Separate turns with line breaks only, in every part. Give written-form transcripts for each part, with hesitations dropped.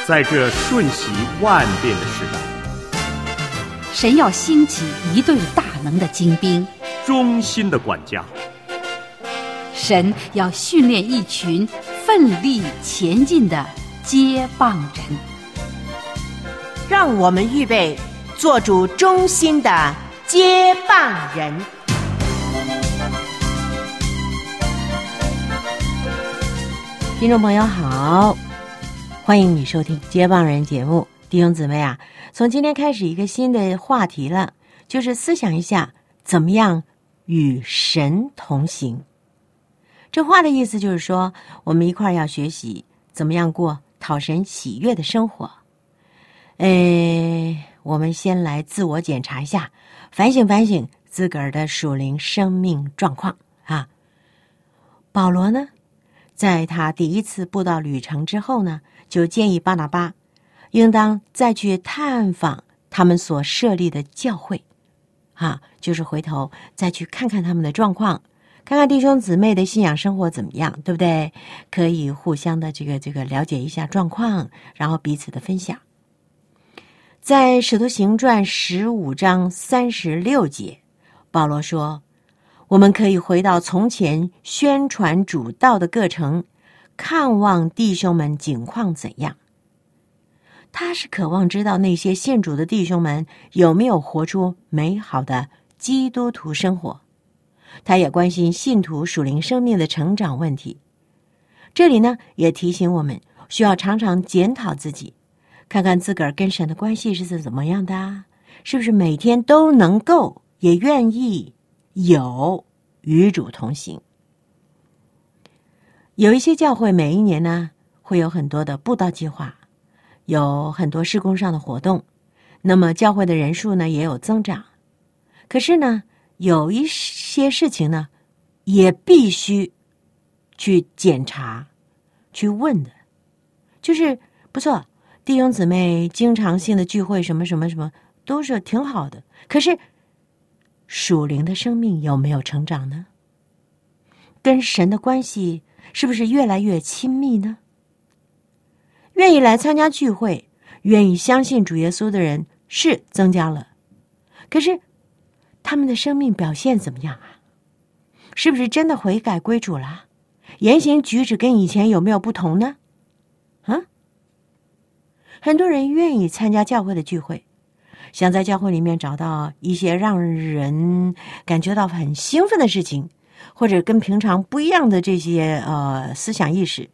在这瞬息万变的时代，
神要兴起一队大能的精兵，
忠心的管家。
神要训练一群奋力前进的接棒人。
让我们预备做主忠心的接棒人。听众朋友好，欢迎你收听接棒人节目。弟兄姊妹啊，从今天开始一个新的话题了，就是思想一下怎么样与神同行。这话的意思就是说，我们一块儿要学习怎么样过讨神喜悦的生活。我们先来自我检查一下，反省反省自个儿的属灵生命状况啊。保罗呢，在他第一次布道旅程之后呢，就建议巴拿巴应当再去探访他们所设立的教会啊，就是回头再去看看他们的状况，看看弟兄姊妹的信仰生活怎么样，对不对？可以互相的这个了解一下状况，然后彼此的分享。在使徒行传15章36节，保罗说，我们可以回到从前宣传主道的各城，看望弟兄们景况怎样。他是渴望知道那些信主的弟兄们有没有活出美好的基督徒生活，他也关心信徒属灵生命的成长问题。这里呢，也提醒我们需要常常检讨自己，看看自个儿跟神的关系是怎么样的，是不是每天都能够也愿意有与主同行。有一些教会每一年呢，会有很多的布道计划，有很多事工上的活动，那么教会的人数呢也有增长。可是呢，有一些事情呢，也必须去检查、去问的，就是不错，弟兄姊妹经常性的聚会什么什么什么都是挺好的，可是属灵的生命有没有成长呢？跟神的关系是不是越来越亲密呢？愿意来参加聚会，愿意相信主耶稣的人是增加了，可是他们的生命表现怎么样啊？是不是真的悔改归主了？言行举止跟以前有没有不同呢？很多人愿意参加教会的聚会，想在教会里面找到一些让人感觉到很兴奋的事情，或者跟平常不一样的这些思想意识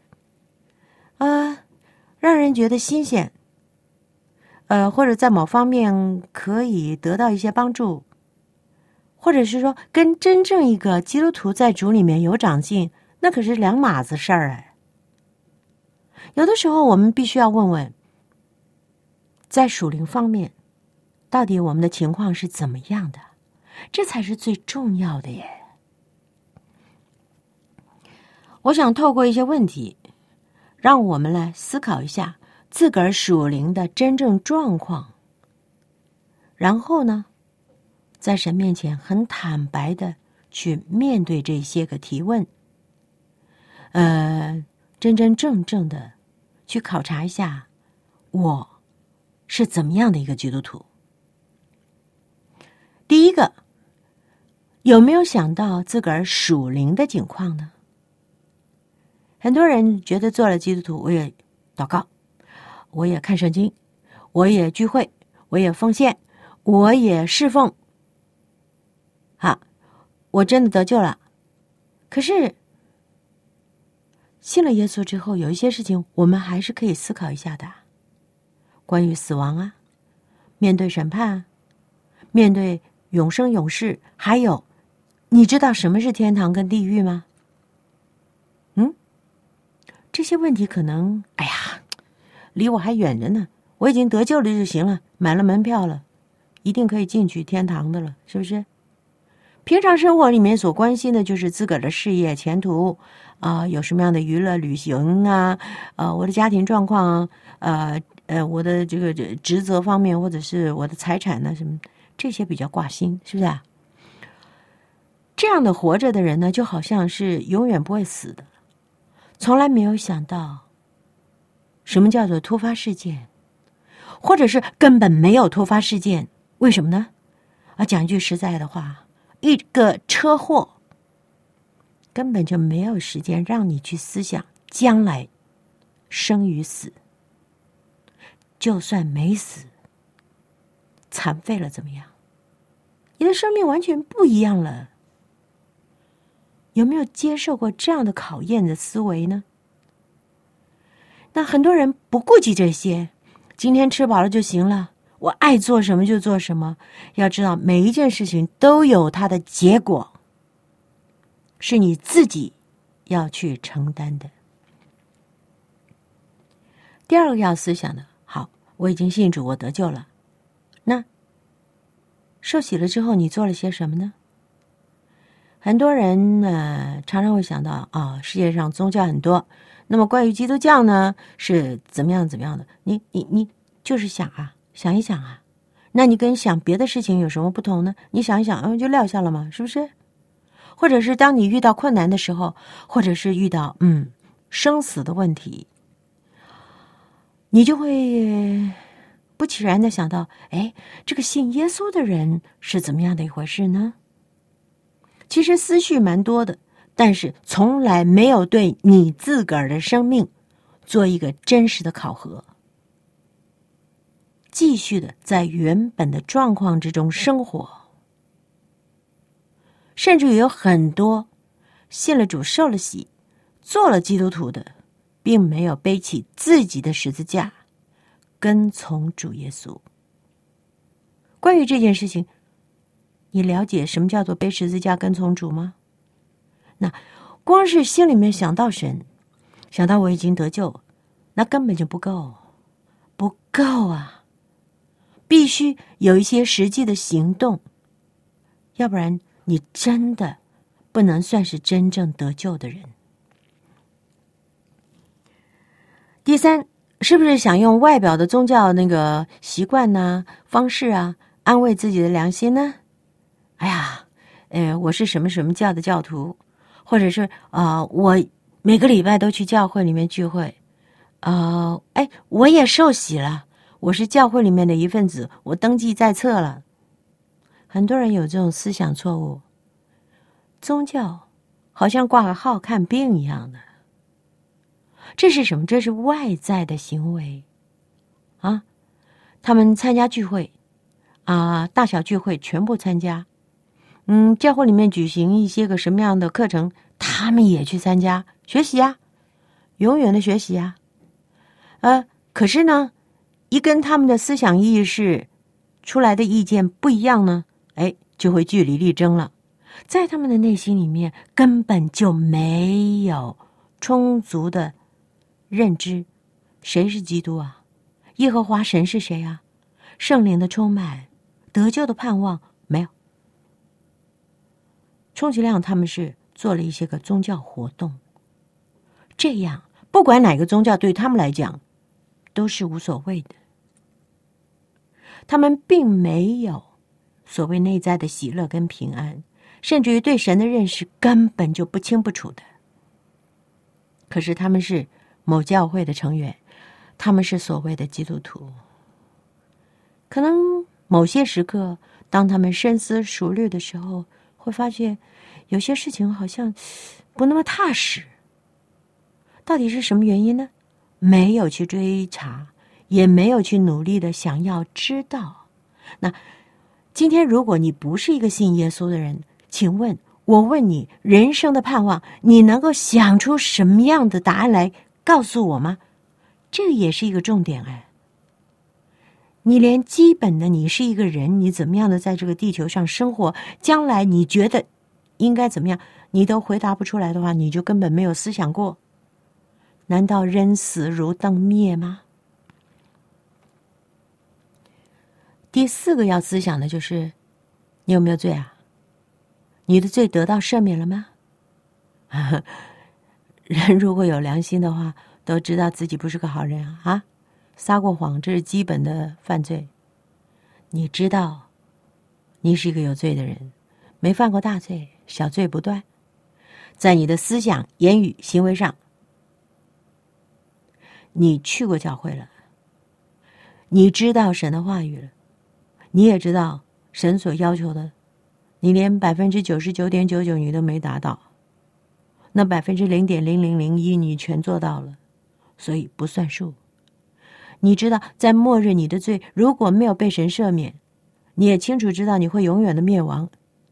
让人觉得新鲜，或者在某方面可以得到一些帮助，或者是说跟真正一个基督徒在主里面有长进，那可是两码子事儿哎。有的时候我们必须要问问，在属灵方面到底我们的情况是怎么样的，这才是最重要的耶。我想透过一些问题，让我们来思考一下自个儿属灵的真正状况，然后呢，在神面前很坦白的去面对这些个提问，真真正正的去考察一下我是怎么样的一个基督徒。第一个，有没有想到自个儿属灵的境况呢？很多人觉得做了基督徒，我也祷告，我也看圣经，我也聚会，我也奉献，我也侍奉，我真的得救了。可是信了耶稣之后，有一些事情我们还是可以思考一下的，关于死亡啊，面对审判啊，面对永生永世，还有你知道什么是天堂跟地狱吗？这些问题可能离我还远着呢，我已经得救了就行了，买了门票了，一定可以进去天堂的了，是不是？平常生活里面所关心的就是自个儿的事业前途有什么样的娱乐旅行啊，我的家庭状况我的这个职责方面，或者是我的财产呢，什么这些比较挂心，是不是？这样的活着的人呢，就好像是永远不会死的，从来没有想到什么叫做突发事件，或者是根本没有突发事件？为什么呢？讲一句实在的话，一个车祸根本就没有时间让你去思想将来生与死。就算没死，残废了怎么样？你的生命完全不一样了。有没有接受过这样的考验的思维呢？那很多人不顾及这些，今天吃饱了就行了，我爱做什么就做什么。要知道每一件事情都有它的结果，是你自己要去承担的。第二个要思想的，好，我已经信主，我得救了，那受洗了之后你做了些什么呢？很多人常常会想到世界上宗教很多，那么关于基督教呢是怎么样怎么样的？你就是想一想啊，那你跟想别的事情有什么不同呢？你想一想，就撂下了嘛，是不是？或者是当你遇到困难的时候，或者是遇到生死的问题，你就会不其然的想到，这个信耶稣的人是怎么样的一回事呢？其实思绪蛮多的，但是从来没有对你自个儿的生命做一个真实的考核，继续的在原本的状况之中生活。甚至于有很多信了主、受了洗、做了基督徒的，并没有背起自己的十字架跟从主耶稣。关于这件事情，你了解什么叫做背十字架跟从主吗？那光是心里面想到神，想到我已经得救，那根本就不够，不够啊！必须有一些实际的行动，要不然你真的不能算是真正得救的人。第三，是不是想用外表的宗教那个习惯方式安慰自己的良心呢？我是什么什么教的教徒，或者是我每个礼拜都去教会里面聚会，我也受洗了，我是教会里面的一份子，我登记在册了。很多人有这种思想错误，宗教好像挂个号看病一样的。这是什么？这是外在的行为他们参加聚会大小聚会全部参加，教会里面举行一些个什么样的课程，他们也去参加，学习永远的学习可是呢，一跟他们的思想意识出来的意见不一样呢，就会据理力争了。在他们的内心里面根本就没有充足的认知，谁是基督耶和华神是谁圣灵的充满，得救的盼望没有。充其量他们是做了一些个宗教活动，这样不管哪个宗教对他们来讲都是无所谓的。他们并没有所谓内在的喜乐跟平安，甚至于对神的认识根本就不清不楚的。可是他们是某教会的成员，他们是所谓的基督徒。可能某些时刻，当他们深思熟虑的时候，会发现有些事情好像不那么踏实。到底是什么原因呢？没有去追查，也没有去努力的想要知道。那今天如果你不是一个信耶稣的人，请问我问你，人生的盼望，你能够想出什么样的答案来告诉我吗？这个也是一个重点你连基本的你是一个人，你怎么样的在这个地球上生活，将来你觉得应该怎么样，你都回答不出来的话，你就根本没有思想过。难道人死如灯灭吗？第四个要思想的就是，你有没有罪你的罪得到赦免了吗？人如果有良心的话，都知道自己不是个好人撒过谎，这是基本的犯罪。你知道你是一个有罪的人，没犯过大罪，小罪不断，在你的思想、言语、行为上， 你去过教会了，你知道神的话语了，你也知道神所要求的，你连99.99%你都没达到，那0.0001%你全做到了，所以不算数。你知道在末日你的罪如果没有被神赦免，你也清楚知道你会永远的灭亡，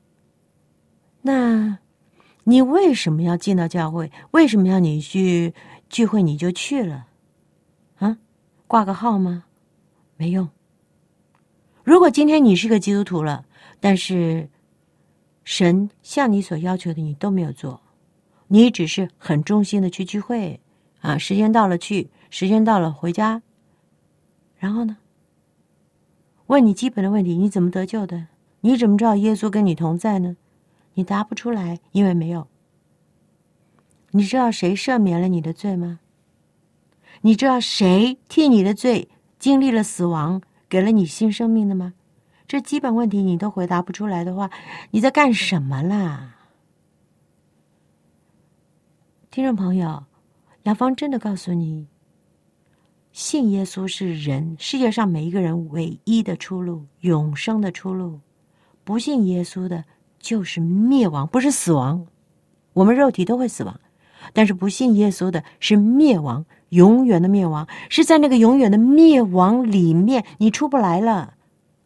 那你为什么要进到教会？为什么要你去聚会你就去了？啊，挂个号吗？没用。如果今天你是个基督徒了，但是神向你所要求的你都没有做，你只是很忠心的去聚会啊，时间到了去，时间到了回家，然后呢，问你基本的问题，你怎么得救的？你怎么知道耶稣跟你同在呢？你答不出来，因为没有。你知道谁赦免了你的罪吗？你知道谁替你的罪经历了死亡，给了你新生命的吗？这基本问题你都回答不出来的话，你在干什么啦？听众朋友，雅芳真的告诉你，信耶稣是人世界上每一个人唯一的出路，永生的出路。不信耶稣的就是灭亡，不是死亡。我们肉体都会死亡，但是不信耶稣的是灭亡，永远的灭亡，是在那个永远的灭亡里面你出不来了。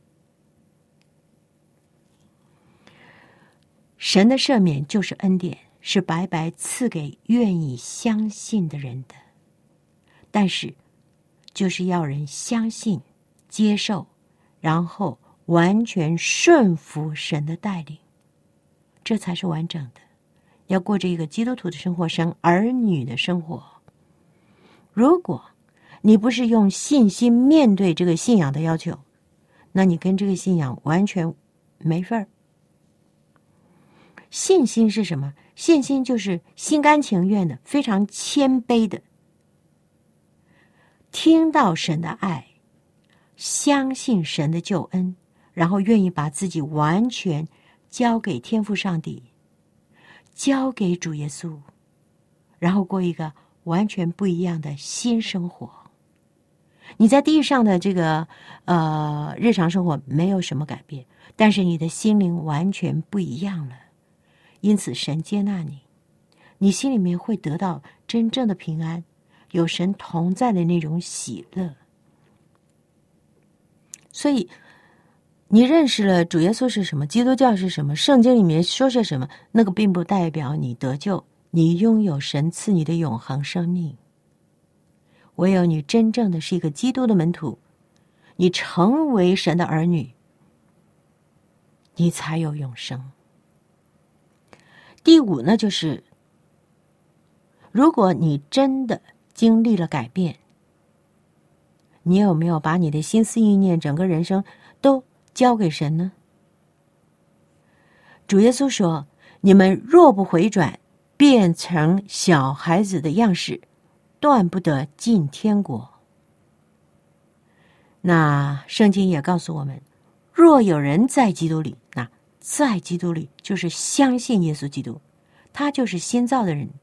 神的赦免就是恩典，是白白赐给愿意相信的人的，但是就是要人相信接受，然后完全顺服神的带领，这才是完整的。要过着一个基督徒的生活，生儿女的生活。如果你不是用信心面对这个信仰的要求，那你跟这个信仰完全没份儿。信心是什么？信心就是心甘情愿的，非常谦卑的，听到神的爱，相信神的救恩，然后愿意把自己完全交给天父上帝，交给主耶稣，然后过一个完全不一样的新生活。你在地上的这个日常生活没有什么改变，但是你的心灵完全不一样了。因此神接纳你，你心里面会得到真正的平安，有神同在的那种喜乐。所以你认识了主耶稣是什么，基督教是什么，圣经里面说是什么，那个并不代表你得救，你拥有神赐你的永恒生命。唯有你真正的是一个基督的门徒，你成为神的儿女，你才有永生。第五呢，就是如果你真的经历了改变，你有没有把你的心思意念整个人生都交给神呢？主耶稣说，你们若不回转，变成小孩子的样式，断不得进天国。那圣经也告诉我们，若有人在基督里，那在基督里就是相信耶稣基督，他就是新造的人。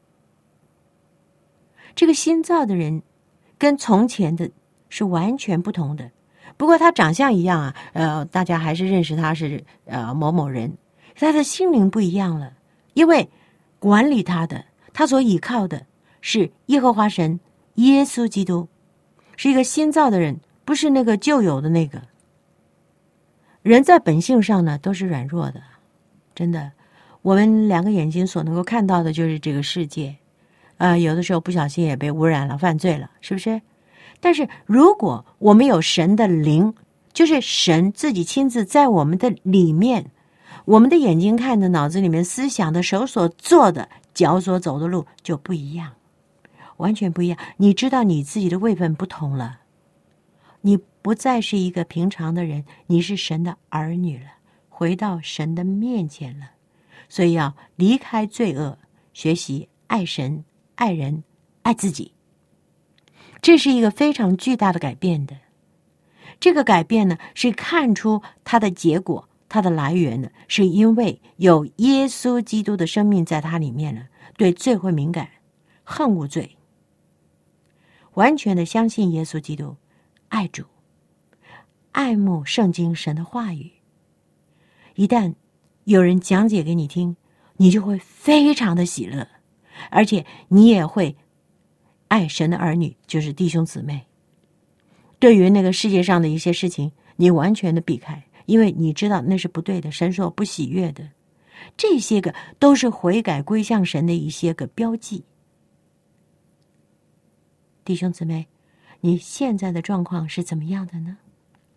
这个新造的人跟从前的是完全不同的，不过他长相一样啊，大家还是认识他是某某人，他的心灵不一样了，因为管理他的，他所倚靠的是耶和华神耶稣基督，是一个新造的人，不是那个旧有的那个。人在本性上呢都是软弱的，真的，我们两个眼睛所能够看到的就是这个世界，有的时候不小心也被污染了，犯罪了，是不是？但是如果我们有神的灵，就是神自己亲自在我们的里面，我们的眼睛看的，脑子里面思想的，手所做的，脚所走的路就不一样，完全不一样。你知道你自己的位分不同了，你不再是一个平常的人，你是神的儿女了，回到神的面前了。所以要离开罪恶，学习爱神、爱人、爱自己。这是一个非常巨大的改变的。这个改变呢，是看出它的结果，它的来源呢，是因为有耶稣基督的生命在它里面了，对罪会敏感，恨恶罪。 完全的相信耶稣基督，爱主，爱慕圣经神的话语。一旦有人讲解给你听，你就会非常的喜乐，而且你也会爱神的儿女，就是弟兄姊妹。对于那个世界上的一些事情，你完全的避开，因为你知道那是不对的，神所不喜悦的。这些个都是悔改归向神的一些个标记。弟兄姊妹，你现在的状况是怎么样的呢？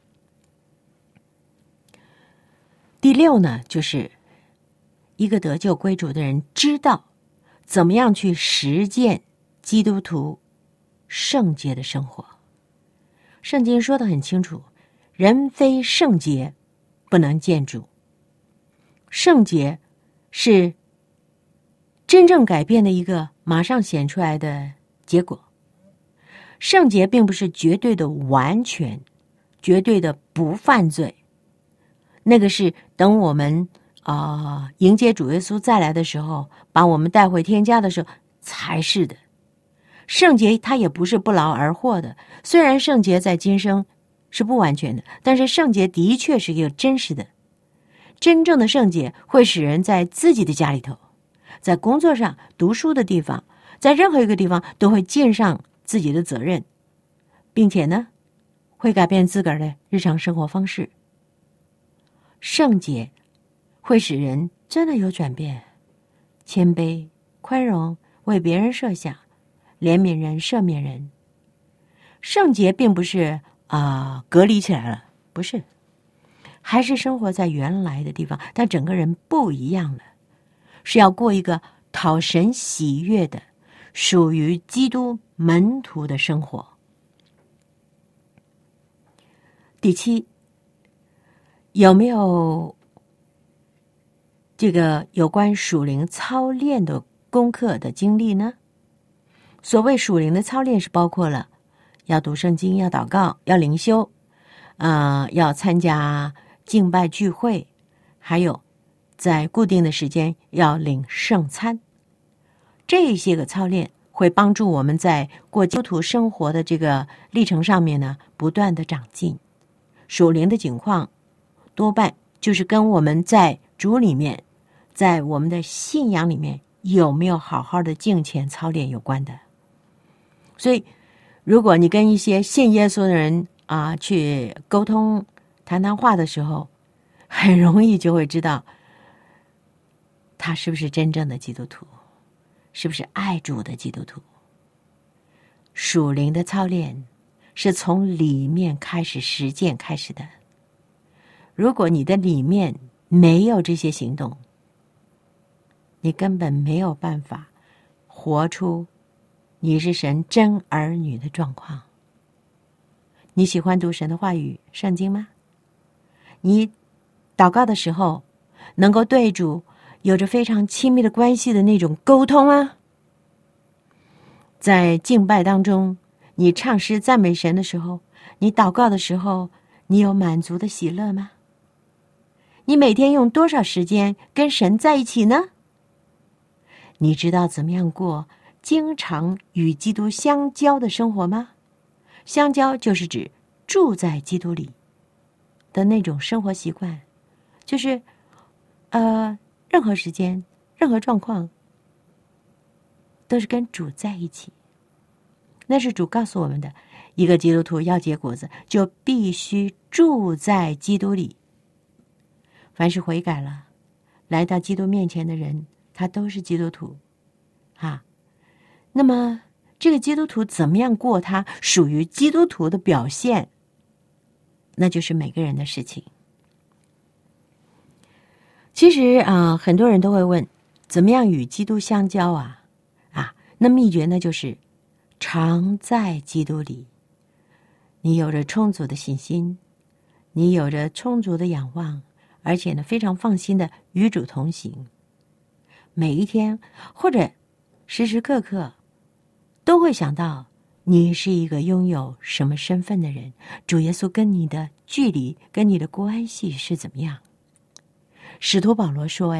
第六呢，就是一个得救归主的人知道怎么样去实践基督徒圣洁的生活。圣经说得很清楚，人非圣洁不能见主。圣洁是真正改变的一个马上显出来的结果。圣洁并不是绝对的完全，绝对的不犯罪，那个是等我们迎接主耶稣再来的时候，把我们带回天家的时候才是的。圣洁它也不是不劳而获的，虽然圣洁在今生是不完全的，但是圣洁的确是一个真实的。真正的圣洁会使人在自己的家里头，在工作上、读书的地方，在任何一个地方都会尽上自己的责任，并且呢，会改变自个儿的日常生活方式。圣洁会使人真的有转变，谦卑、宽容，为别人设想，怜悯人、赦免人。圣洁并不是隔离起来了，不是，还是生活在原来的地方，但整个人不一样了，是要过一个讨神喜悦的、属于基督门徒的生活。第七，有没有这个有关属灵操练的功课的经历呢？所谓属灵的操练是包括了要读圣经、要祷告、要灵修，要参加敬拜聚会，还有在固定的时间要领圣餐。这些个操练会帮助我们在过基督徒生活的这个历程上面呢，不断的长进。属灵的景况多半就是跟我们在主里面，在我们的信仰里面有没有好好的敬虔操练有关的。所以如果你跟一些信耶稣的人去沟通谈谈话的时候，很容易就会知道他是不是真正的基督徒，是不是爱主的基督徒。属灵的操练是从里面开始实践开始的。如果你的里面没有这些行动，你根本没有办法活出你是神真儿女的状况。你喜欢读神的话语圣经吗？你祷告的时候能够对主有着非常亲密的关系的那种沟通吗？在敬拜当中，你唱诗赞美神的时候，你祷告的时候，你有满足的喜乐吗？你每天用多少时间跟神在一起呢？你知道怎么样过经常与基督相交的生活吗？相交就是指住在基督里的那种生活习惯，就是任何时间、任何状况都是跟主在一起。那是主告诉我们的，一个基督徒要结果子，就必须住在基督里。凡是悔改了，来到基督面前的人，他都是基督徒那么这个基督徒怎么样过他属于基督徒的表现，那就是每个人的事情。其实很多人都会问，怎么样与基督相交那秘诀呢，就是常在基督里。你有着充足的信心，你有着充足的仰望，而且呢非常放心的与主同行。每一天或者时时刻刻都会想到你是一个拥有什么身份的人，主耶稣跟你的距离，跟你的关系是怎么样。使徒保罗说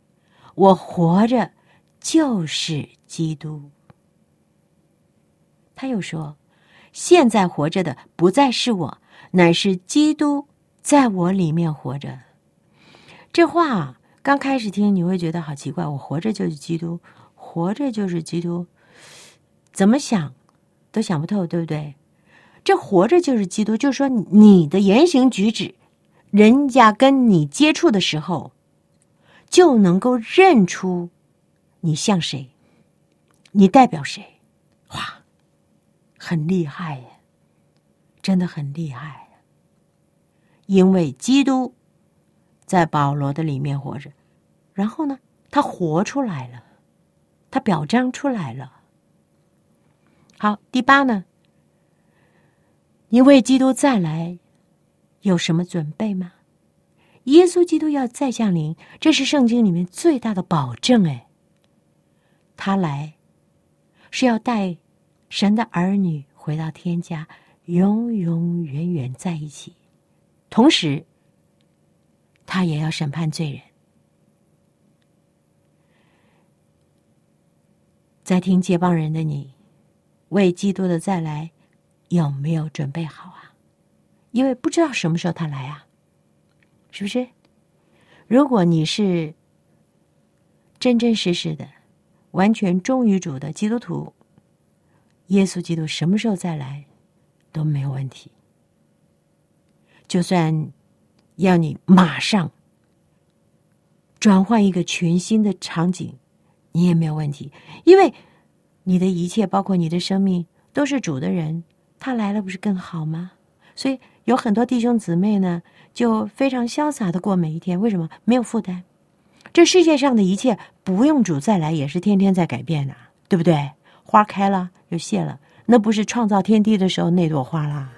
我活着就是基督。 他又说，现在活着的不再是我，乃是基督在我里面活着。这话刚开始听你会觉得好奇怪，我活着就是基督，活着就是基督，怎么想都想不透，对不对？这活着就是基督，就是说你的言行举止，人家跟你接触的时候就能够认出你像谁，你代表谁。哇，很厉害呀，真的很厉害呀。因为基督在保罗的里面活着，然后呢，他活出来了，他表彰出来了。好，第8呢，你为基督再来有什么准备吗？耶稣基督要再降临，这是圣经里面最大的保证。他来是要带神的儿女回到天家，永永远远在一起。同时他也要审判罪人。在听接棒人的你，为基督的再来有没有准备好啊？因为不知道什么时候他来啊，是不是？如果你是真真实实的完全忠于主的基督徒，耶稣基督什么时候再来都没有问题。就算要你马上转换一个全新的场景，你也没有问题，因为你的一切包括你的生命都是主的人，他来了不是更好吗？所以有很多弟兄姊妹呢就非常潇洒的过每一天。为什么？没有负担。这世界上的一切不用主再来也是天天在改变啊，对不对？花开了又谢了，那不是创造天地的时候那朵花啦。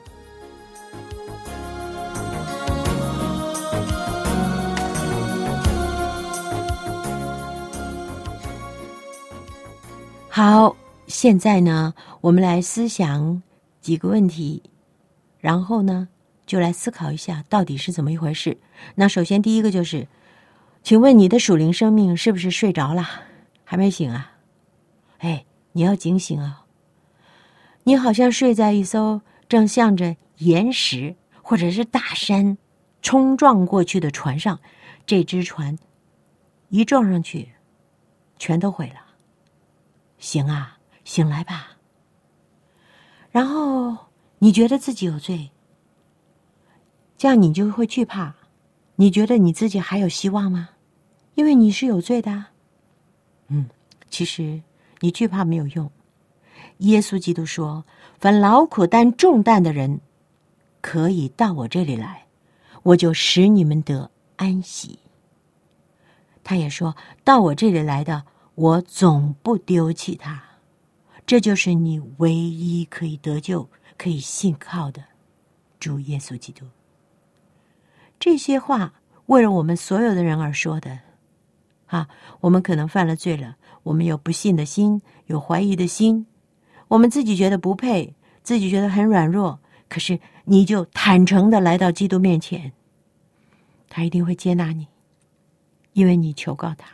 好，现在呢，我们来思想几个问题，然后呢，就来思考一下到底是怎么一回事。那首先第一个就是，请问你的属灵生命是不是睡着了？还没醒啊？哎，你要警醒啊！你好像睡在一艘正向着岩石或者是大山冲撞过去的船上，这只船一撞上去，全都毁了。醒啊，醒来吧。然后你觉得自己有罪，这样你就会惧怕，你觉得你自己还有希望吗？因为你是有罪的啊。其实你惧怕没有用。耶稣基督说，凡劳苦担重担的人可以到我这里来，我就使你们得安息。他也说，到我这里来的，我总不丢弃他。这就是你唯一可以得救可以信靠的主耶稣基督。这些话为了我们所有的人而说的我们可能犯了罪了，我们有不信的心，有怀疑的心，我们自己觉得不配，自己觉得很软弱，可是你就坦诚的来到基督面前，他一定会接纳你，因为你求告他。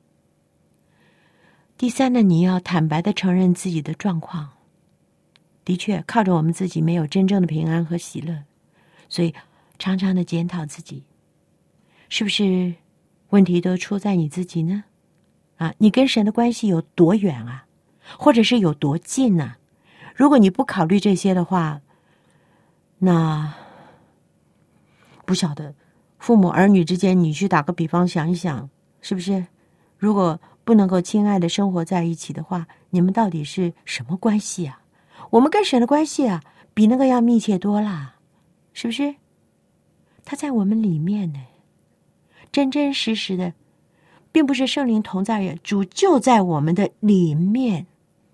第三呢，你要坦白的承认自己的状况。的确，靠着我们自己没有真正的平安和喜乐，所以常常的检讨自己，是不是问题都出在你自己呢？你跟神的关系有多远啊？或者是有多近啊？如果你不考虑这些的话，那不晓得父母儿女之间，你去打个比方想一想，是不是？如果不能够亲爱的生活在一起的话，你们到底是什么关系啊？我们跟神的关系啊，比那个要密切多啦，是不是？他在我们里面呢，真真实实的，并不是圣灵同在人，主就在我们的里面。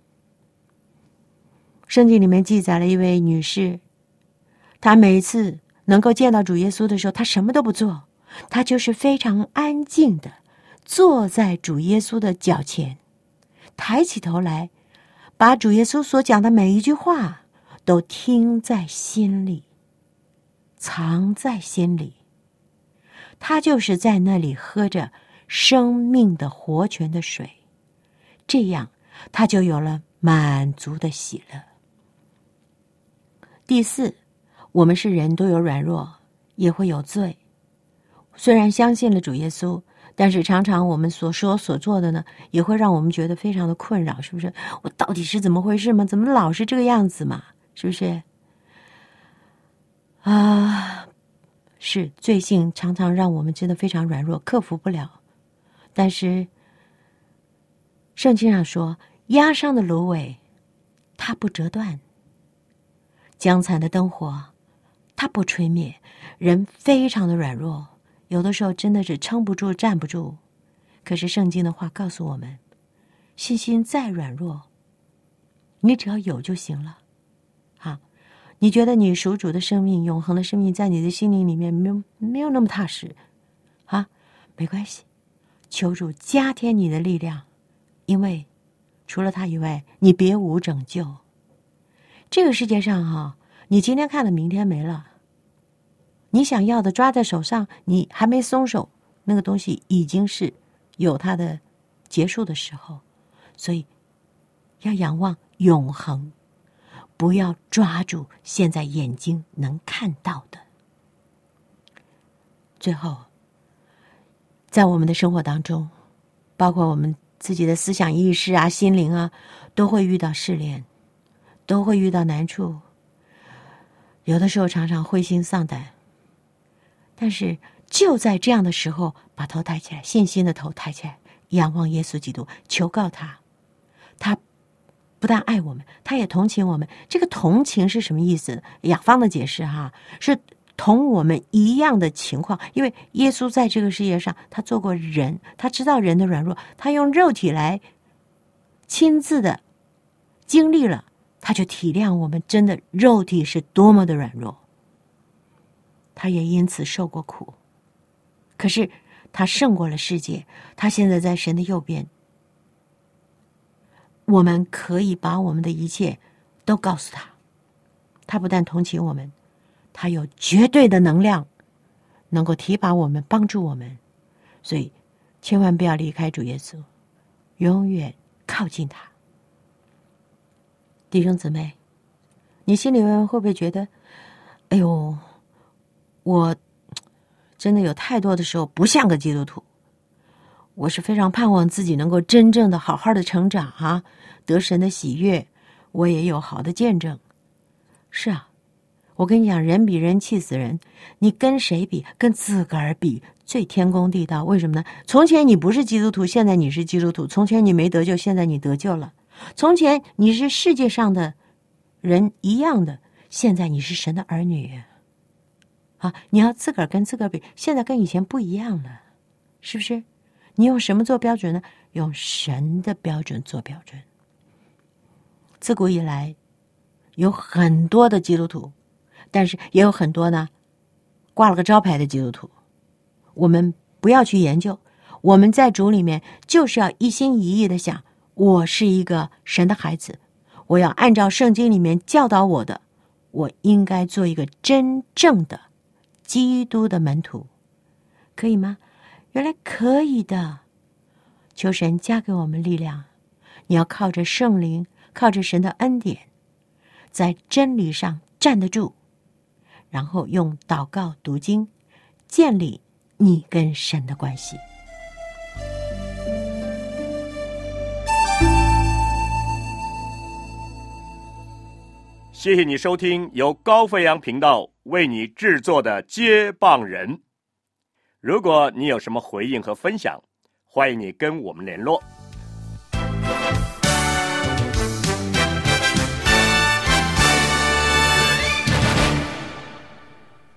圣经里面记载了一位女士，她每次能够见到主耶稣的时候，她什么都不做，她就是非常安静的坐在主耶稣的脚前，抬起头来，把主耶稣所讲的每一句话都听在心里，藏在心里。他就是在那里喝着生命的活泉的水，这样他就有了满足的喜乐。第四，我们是人，都有软弱，也会有罪。虽然相信了主耶稣，但是常常我们所说所做的呢，也会让我们觉得非常的困扰，是不是？我到底是怎么回事吗？怎么老是这个样子嘛？是不是？是罪性常常让我们真的非常软弱，克服不了。但是圣经上说，压伤的芦苇它不折断，将残的灯火它不吹灭。人非常的软弱，有的时候真的是撑不住站不住。可是圣经的话告诉我们，信心再软弱，你只要有就行了。你觉得你属主的生命，永恒的生命在你的心灵里面没有那么踏实没关系，求主加添你的力量，因为除了他以外你别无拯救。这个世界上你今天看了明天没了，你想要的抓在手上，你还没松手，那个东西已经是有它的结束的时候。所以要仰望永恒，不要抓住现在眼睛能看到的。最后，在我们的生活当中，包括我们自己的思想意识心灵都会遇到试炼，都会遇到难处，有的时候常常灰心丧胆。但是就在这样的时候，把头抬起来，信心的头抬起来，仰望耶稣基督，求告他。他不但爱我们，他也同情我们。这个同情是什么意思？雅方的解释是同我们一样的情况。因为耶稣在这个世界上，他做过人，他知道人的软弱，他用肉体来亲自的经历了，他就体谅我们真的肉体是多么的软弱。他也因此受过苦，可是他胜过了世界，他现在在神的右边。我们可以把我们的一切都告诉他，他不但同情我们，他有绝对的能量能够提拔我们，帮助我们。所以千万不要离开主耶稣，永远靠近他。弟兄姊妹，你心里面会不会觉得，哎呦，我真的有太多的时候不像个基督徒，我是非常盼望自己能够真正的好好的成长得神的喜悦，我也有好的见证。是我跟你讲，人比人气死人，你跟谁比？跟自个儿比，最天公地道。为什么呢？从前你不是基督徒，现在你是基督徒；从前你没得救，现在你得救了；从前你是世界上的人一样的，现在你是神的儿女你要自个儿跟自个儿比，现在跟以前不一样了，是不是？你用什么做标准呢？用神的标准做标准。自古以来有很多的基督徒，但是也有很多呢挂了个招牌的基督徒。我们不要去研究，我们在主里面就是要一心一意的想，我是一个神的孩子，我要按照圣经里面教导我的，我应该做一个真正的基督的门徒，可以吗？原来可以的。求神加给我们力量，你要靠着圣灵，靠着神的恩典，在真理上站得住，然后用祷告读经建立你跟神的关系。
谢谢你收听由高飞扬频道为你制作的接棒人。如果你有什么回应和分享，欢迎你跟我们联络。